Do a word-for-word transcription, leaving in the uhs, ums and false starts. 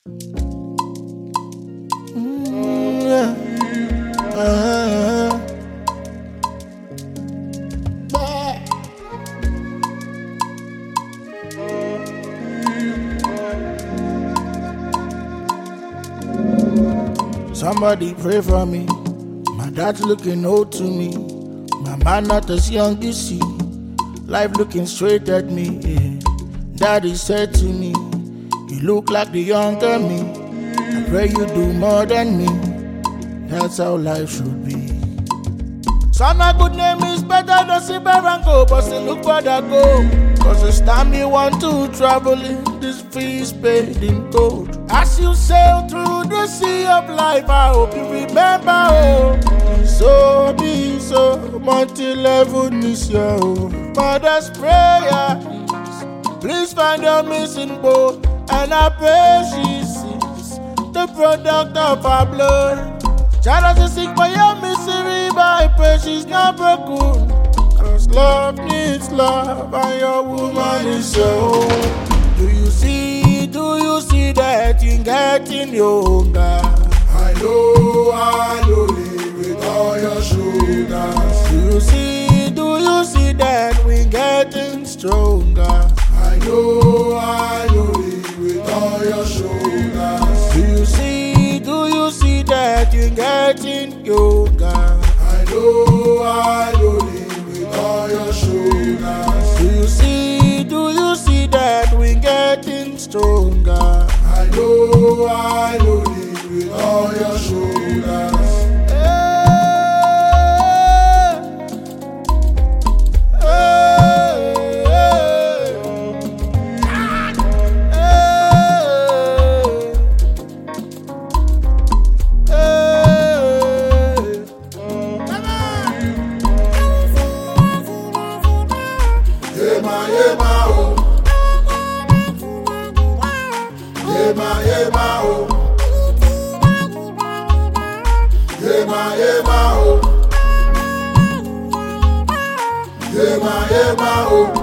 Mm, yeah. uh-huh. Somebody pray for me. My dad's looking old to me. My man not as young as he. Life looking straight at me. Yeah. Daddy said to me, you look like the younger me. I pray you do more than me. That's how life should be. Son, a good name is better than silver and gold, but still look where I go. Cause it's time you want to travel in this feast paid in gold. As you sail through the sea of life, I hope you remember, oh, be so, be so, until heaven is your home. Mother's prayer is, please find your missing boat, and I pray she sees the product of our blood. Child is sick for your misery, but I pray she's not broken. Cause love needs love, and your woman is your own. Do you see, do you see that you getting younger? I know, I know, live with all your shoulders. Do you see, do you see that we getting stronger? I know, I know, live with all your shoulders. Do you see, do you see that you getting younger? I know, I know, live with all your shoulders. Do you see, do you see that we getting stronger? I know, I know, live with all your shoulders. Yema, yema, oh. Yema, yema, oh. Yema, yema, oh. Yema, yema, oh.